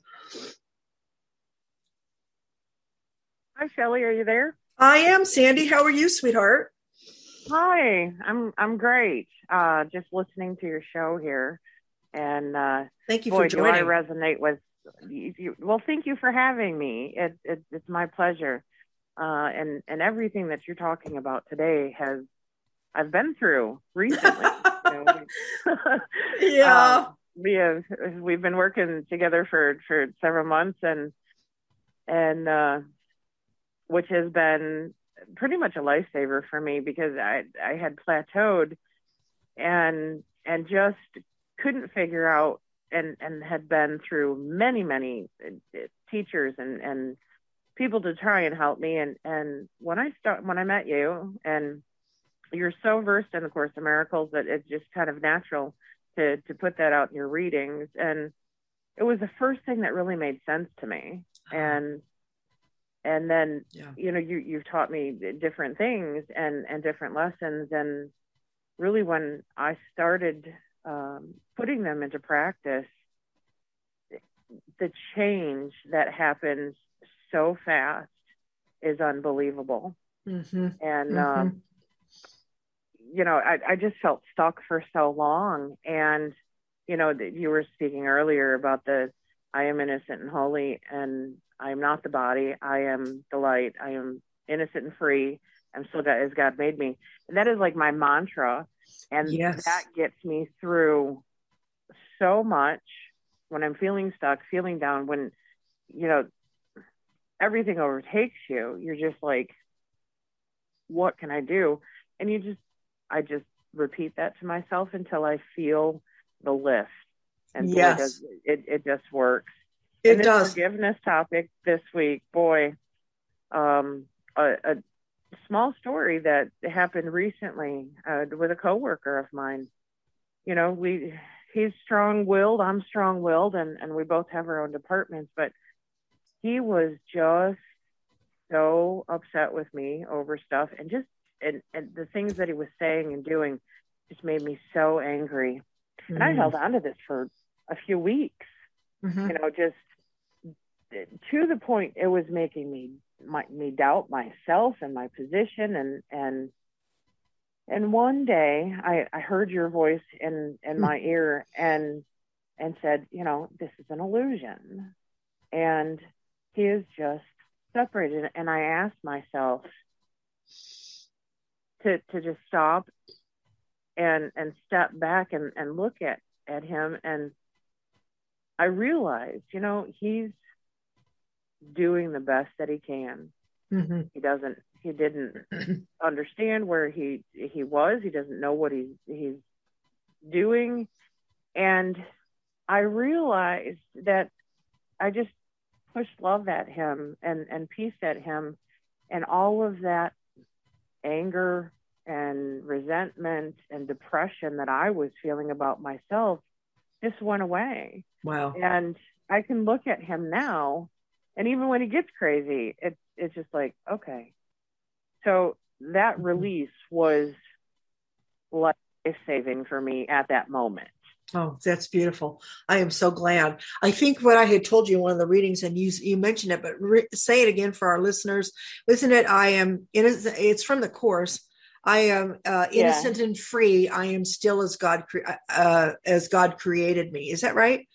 Speaker 3: Hi, Shelly. Are you there?
Speaker 2: I am, Sandy. How are you, sweetheart?
Speaker 3: Hi, I'm I'm great. Uh, just listening to your show here, and uh,
Speaker 2: thank you
Speaker 3: boy,
Speaker 2: for joining.
Speaker 3: Do I resonate with you, you, well, thank you for having me. It, it, it's my pleasure, uh, and and everything that you're talking about today has I've been through recently. you know, we,
Speaker 2: yeah,
Speaker 3: um, we have we've been working together for for several months, and and uh, which has been pretty much a lifesaver for me, because I I had plateaued and and just couldn't figure out, and and had been through many many teachers and and people to try and help me, and and when I start when I met you, and you're so versed in the Course in Miracles that it's just kind of natural to to put that out in your readings, and it was the first thing that really made sense to me. And And then, yeah. you know, you, you've taught me different things and, and different lessons. And really, when I started um, putting them into practice, the change that happens so fast is unbelievable. Mm-hmm. And, mm-hmm. Um, you know, I, I just felt stuck for so long. And, you know, you were speaking earlier about the I am innocent and holy, and I am not the body. I am the light. I am innocent and free. I'm so that as God made me. And that is like my mantra. And yes. that gets me through so much when I'm feeling stuck, feeling down, when, you know, everything overtakes you. You're just like, what can I do? And you just, I just repeat that to myself until I feel the lift. And yes. boy, it, does, it, it just works.
Speaker 2: It
Speaker 3: and this
Speaker 2: does.
Speaker 3: Forgiveness topic this week, boy, um, a, a small story that happened recently uh, with a coworker of mine. You know, we he's strong-willed, I'm strong-willed, and, and we both have our own departments, but he was just so upset with me over stuff, and just and, and the things that he was saying and doing just made me so angry. Mm. And I held on to this for a few weeks, mm-hmm. you know, just to the point it was making me my, me doubt myself and my position. And and and one day I, I heard your voice in, in my ear and and said, you know, this is an illusion. And he is just separated. And I asked myself to to just stop and and step back and, and look at, at him. And I realized, you know, he's doing the best that he can. Mm-hmm. He doesn't, he didn't understand where he, he was. He doesn't know what he's, he's doing. And I realized that I just pushed love at him and, and peace at him. And all of that anger and resentment and depression that I was feeling about myself just went away.
Speaker 2: Wow.
Speaker 3: And I can look at him now, and even when he gets crazy, it's it's just like, okay. So that release was life-saving for me at that moment.
Speaker 2: Oh, that's beautiful. I am so glad. I think what I had told you in one of the readings, and you you mentioned it, but re- say it again for our listeners. Isn't it? I am, it is, it's from the Course. I am uh, innocent yeah. and free. I am still as God uh, as God created me. Is that right?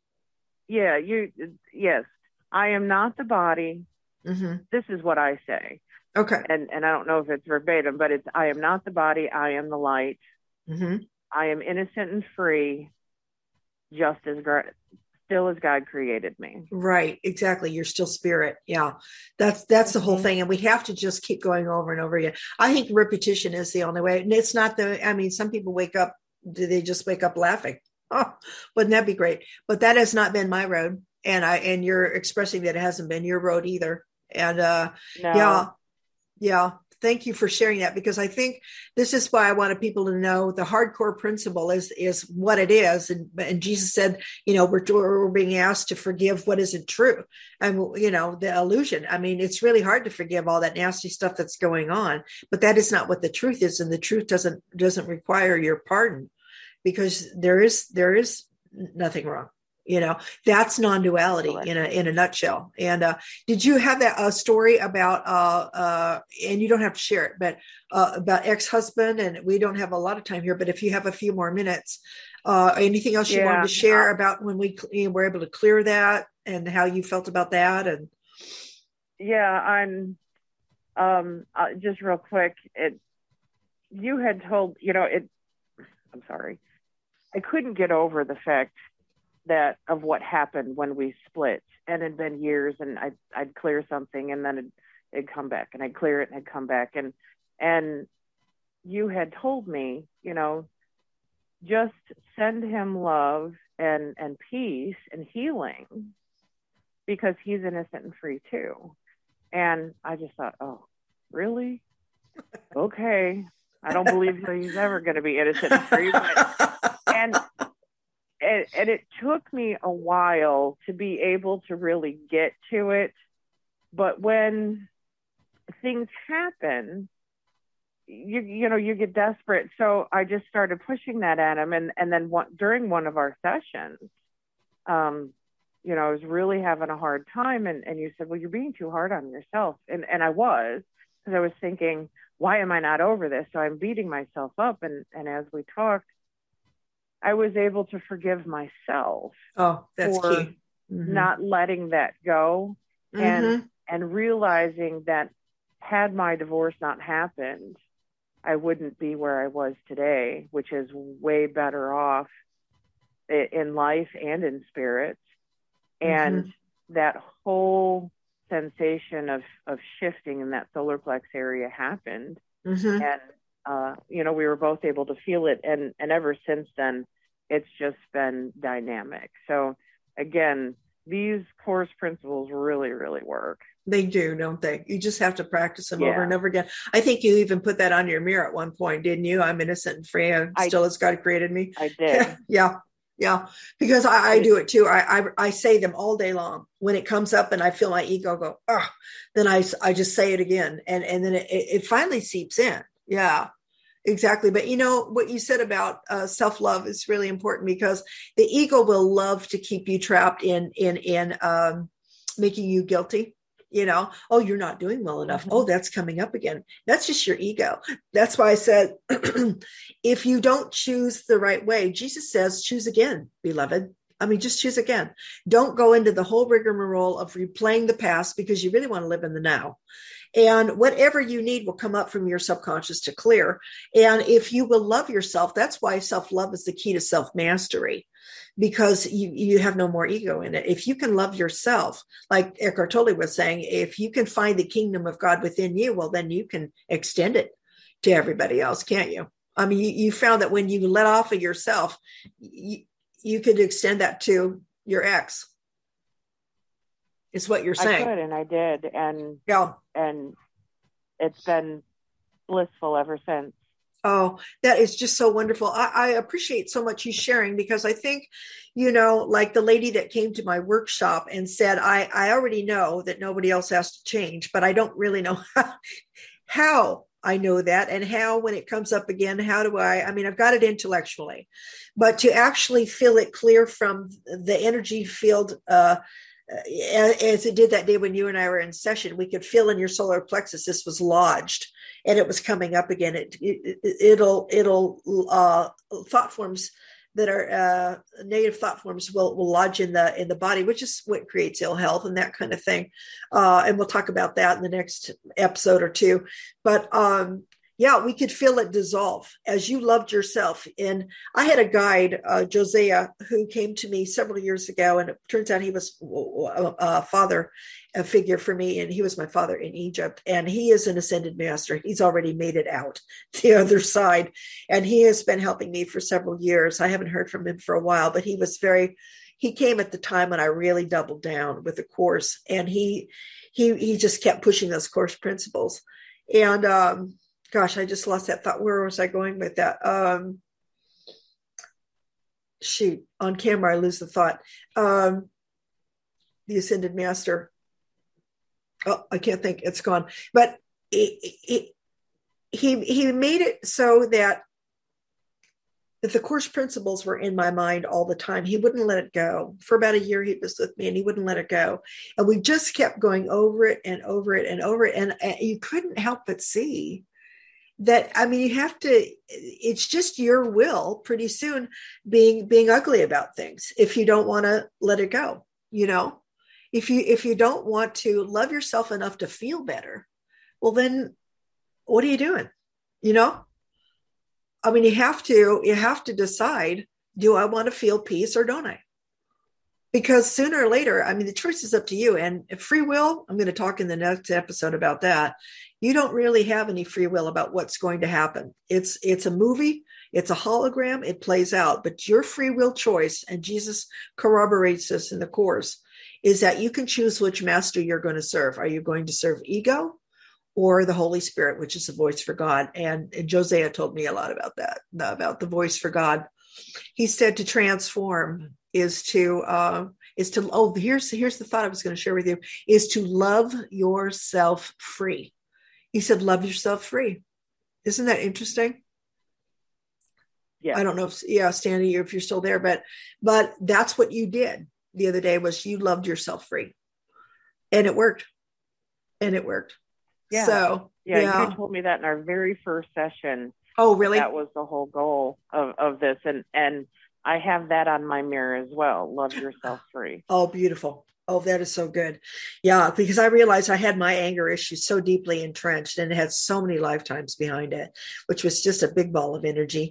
Speaker 3: Yeah, you. Yes, I am not the body. Mm-hmm. This is what I say.
Speaker 2: Okay.
Speaker 3: And and I don't know if it's verbatim, but it's I am not the body. I am the light. Mm-hmm. I am innocent and free, just as God, still as God created me.
Speaker 2: Right. Exactly. You're still spirit. Yeah. That's, that's the whole mm-hmm. thing. And we have to just keep going over and over again. I think repetition is the only way. And it's not the, I mean, some people wake up, do they just wake up laughing? Oh, wouldn't that be great? But that has not been my road. And I, and you're expressing that it hasn't been your road either. And, uh, no. yeah, yeah. Thank you for sharing that, because I think this is why I wanted people to know the hardcore principle is, is what it is. And, and Jesus said, you know, we're, we're being asked to forgive what isn't true. And, you know, the illusion. I mean, it's really hard to forgive all that nasty stuff that's going on, but that is not what the truth is. And the truth doesn't, doesn't require your pardon, because there is, there is nothing wrong. You know, that's non-duality Correct. in a in a nutshell. And uh, did you have that uh, story about, uh, uh, and you don't have to share it, but uh, about ex-husband? And we don't have a lot of time here, but if you have a few more minutes, uh, anything else you yeah. wanted to share about when we you know, were able to clear that and how you felt about that? And
Speaker 3: yeah, I'm um, uh, just real quick. It you had told you know it. I'm sorry, I couldn't get over the fact that of what happened when we split, and it'd been years, and I'd, I'd clear something and then it'd, it'd come back, and I'd clear it and it'd come back. And, and you had told me, you know, just send him love and, and peace and healing, because he's innocent and free too. And I just thought, oh, really? Okay. I don't believe he's ever going to be innocent and free. But, and, And, and it took me a while to be able to really get to it. But when things happen, you you know, you get desperate. So I just started pushing that at him. And, and then one, during one of our sessions, um, you know, I was really having a hard time. And, and you said, well, you're being too hard on yourself. And, and I was, because I was thinking, why am I not over this? So I'm beating myself up. And, and as we talked, I was able to forgive myself.
Speaker 2: Oh, that's
Speaker 3: for
Speaker 2: key. Mm-hmm.
Speaker 3: Not letting that go, mm-hmm. and and realizing that had my divorce not happened, I wouldn't be where I was today, which is way better off in life and in spirit. And mm-hmm. that whole sensation of, of shifting in that solar plex area happened. Mm-hmm. And Uh, you know, we were both able to feel it. And, and ever since then, it's just been dynamic. So again, these course principles really, really work.
Speaker 2: They do, don't they? You just have to practice them yeah. over and over again. I think you even put that on your mirror at one point, didn't you? I'm innocent and free. I'm still as God created me.
Speaker 3: I did.
Speaker 2: yeah. Yeah. Because I, I do it too. I, I, I say them all day long. When it comes up and I feel my ego go, oh, then I, I just say it again. And, and then it, it finally seeps in. Yeah. Exactly. But you know, what you said about uh, self-love is really important, because the ego will love to keep you trapped in, in, in um, making you guilty. You know, oh, you're not doing well enough. Mm-hmm. Oh, that's coming up again. That's just your ego. That's why I said, if you don't choose the right way, Jesus says, choose again, beloved. I mean, just choose again. Don't go into the whole rigmarole of replaying the past, because you really want to live in the now. And whatever you need will come up from your subconscious to clear. And if you will love yourself, that's why self-love is the key to self-mastery, because you, you have no more ego in it. If you can love yourself, like Eckhart Tolle was saying, if you can find the kingdom of God within you, well, then you can extend it to everybody else, can't you? I mean, you, you found that when you let off of yourself, you, you could extend that to your ex. Is what you're saying.
Speaker 3: I could, and I did. And
Speaker 2: yeah.
Speaker 3: And it's been blissful ever since.
Speaker 2: Oh, that is just so wonderful. I, I appreciate so much you sharing, because I think, you know, like the lady that came to my workshop and said, I, I already know that nobody else has to change, but I don't really know how, how I know that, and how, when it comes up again, how do I, I mean, I've got it intellectually, but to actually feel it clear from the energy field, uh, as it did that day when you and I were in session, we could feel in your solar plexus this was lodged and it was coming up again. It, it it'll it'll uh, thought forms that are uh, negative thought forms will, will lodge in the in the body, which is what creates ill health and that kind of thing. Uh, and we'll talk about that in the next episode or two. But um, yeah, we could feel it dissolve as you loved yourself. And I had a guide, uh, Josiah, who came to me several years ago, and it turns out he was a, a father a figure for me, and he was my father in Egypt. And he is an ascended master. He's already made it out the other side, and he has been helping me for several years. I haven't heard from him for a while, but he was very. He came at the time when I really doubled down with the course, and he he he just kept pushing those course principles, and. um Gosh, I just lost that thought. Where was I going with that? Um, shoot, on camera, I lose the thought. Um, the Ascended Master. Oh, I can't think. It's gone. But it, it, he he made it so that if the course principles were in my mind all the time, he wouldn't let it go. For about a year, he was with me, and he wouldn't let it go. And we just kept going over it and over it and over it. And, and you couldn't help but see that, I mean, you have to, it's just your will pretty soon being, being ugly about things. If you don't want to let it go, you know, if you, if you don't want to love yourself enough to feel better, well, then what are you doing? You know, I mean, you have to, you have to decide, do I want to feel peace or don't I? Because sooner or later, I mean, the choice is up to you. And free will, I'm going to talk in the next episode about that. You don't really have any free will about what's going to happen. It's it's a movie, it's a hologram, it plays out. But your free will choice, and Jesus corroborates this in the Course, is that you can choose which master you're going to serve. Are you going to serve ego or the Holy Spirit, which is the voice for God? And, and Josiah told me a lot about that, about the voice for God. He said to transform is to uh, is to oh here's here's the thought I was going to share with you, is to love yourself free. He said, love yourself free. Isn't that interesting?
Speaker 3: Yeah.
Speaker 2: I don't know if, yeah, Stanley, if you're still there, but, but that's what you did the other day, was you loved yourself free, and it worked and it worked.
Speaker 3: Yeah.
Speaker 2: So,
Speaker 3: yeah,
Speaker 2: yeah.
Speaker 3: You told me that in our very first session.
Speaker 2: Oh, really?
Speaker 3: That was the whole goal of, of this. And, and I have that on my mirror as well. Love yourself free.
Speaker 2: Oh, beautiful. Oh, that is so good. Yeah, because I realized I had my anger issues so deeply entrenched, and it had so many lifetimes behind it, which was just a big ball of energy.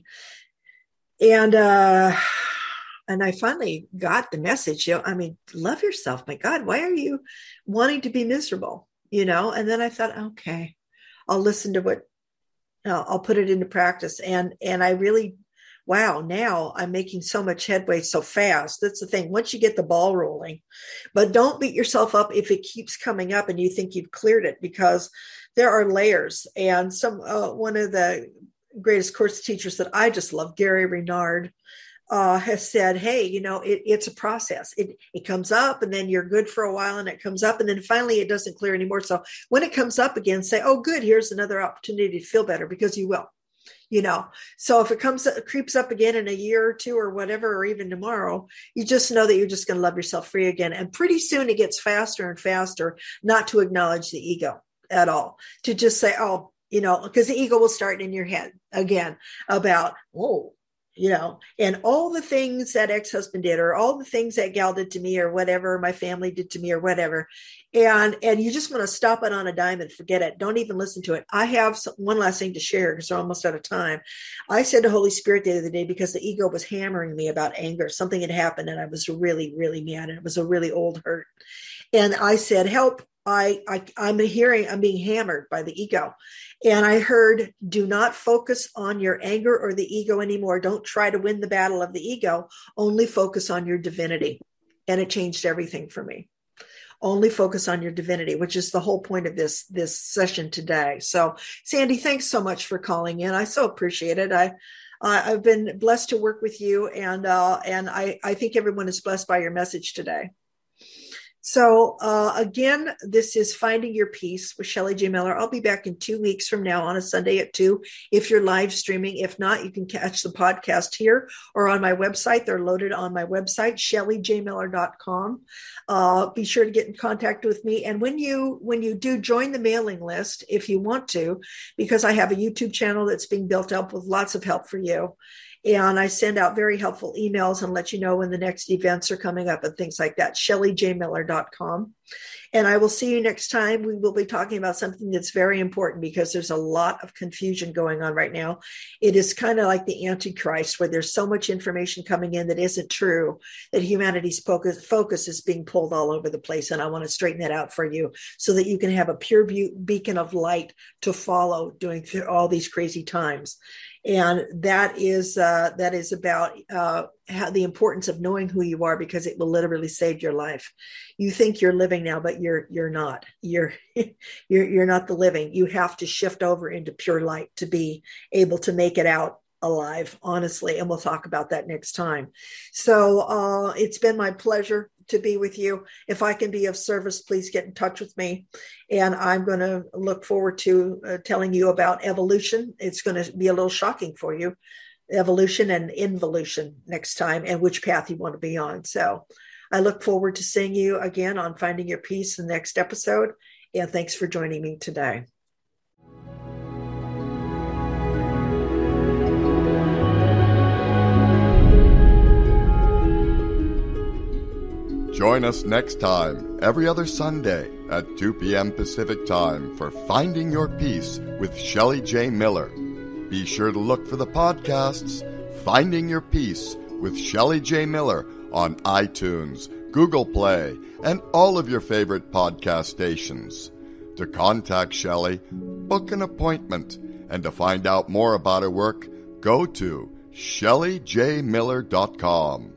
Speaker 2: And uh, and I finally got the message. You know, I mean, love yourself. My God, why are you wanting to be miserable? You know. And then I thought, okay, I'll listen to what uh, I'll put it into practice. And and I really. Wow, now I'm making so much headway so fast. That's the thing. Once you get the ball rolling, but don't beat yourself up if it keeps coming up and you think you've cleared it, because there are layers. And some uh, one of the greatest Course teachers that I just love, Gary Renard, uh, has said, hey, you know, it, it's a process. It it comes up, and then you're good for a while, and it comes up, and then finally it doesn't clear anymore. So when it comes up again, say, oh, good, here's another opportunity to feel better, because you will. You know, so if it comes, it creeps up again in a year or two or whatever, or even tomorrow, you just know that you're just going to love yourself free again. And pretty soon it gets faster and faster not to acknowledge the ego at all, to just say, oh, you know, because the ego will start in your head again about, oh, you know, and all the things that ex-husband did, or all the things that gal did to me, or whatever my family did to me, or whatever. And, and you just want to stop it on a dime and forget it. Don't even listen to it. I have some, one last thing to share, because we're almost out of time. I said to Holy Spirit the other day, because the ego was hammering me about anger. Something had happened, and I was really, really mad, and it was a really old hurt. And I said, help. I, I, I'm hearing, I'm being hammered by the ego. And I heard, do not focus on your anger or the ego anymore. Don't try to win the battle of the ego. Only focus on your divinity. And it changed everything for me. Only focus on your divinity, which is the whole point of this, this session today. So Sandy, thanks so much for calling in. I so appreciate it. I, uh, I've been blessed to work with you, and, uh, and I, I think everyone is blessed by your message today. So uh, again, this is Finding Your Peace with Shelley J. Miller. I'll be back in two weeks from now on a Sunday at two if you're live streaming. If not, you can catch the podcast here or on my website. They're loaded on my website, shelley j miller dot com. Uh, be sure to get in contact with me. And when you when you do, join the mailing list if you want to, because I have a YouTube channel that's being built up with lots of help for you. And I send out very helpful emails and let you know when the next events are coming up and things like that. shelley j miller dot com. And I will see you next time. We will be talking about something that's very important because there's a lot of confusion going on right now. It is kind of like the Antichrist, where there's so much information coming in that isn't true, that humanity's focus, focus is being pulled all over the place. And I want to straighten that out for you so that you can have a pure be- beacon of light to follow during all these crazy times. And that is uh, that is about uh, how the importance of knowing who you are, because it will literally save your life. You think you're living now, but you're you're not. You're you're you're not the living. You have to shift over into pure light to be able to make it out alive, honestly. And we'll talk about that next time. So uh, it's been my pleasure to be with you. If I can be of service, please get in touch with me. And I'm going to look forward to uh, telling you about evolution. It's going to be a little shocking for you, evolution and involution next time, and which path you want to be on. So I look forward to seeing you again on Finding Your Peace in the next episode. And thanks for joining me today.
Speaker 1: Join us next time, every other Sunday at two p.m. Pacific Time for Finding Your Peace with Shelley J. Miller. Be sure to look for the podcasts Finding Your Peace with Shelley J. Miller on iTunes, Google Play, and all of your favorite podcast stations. To contact Shelley, book an appointment, and to find out more about her work, go to shelley j miller dot com.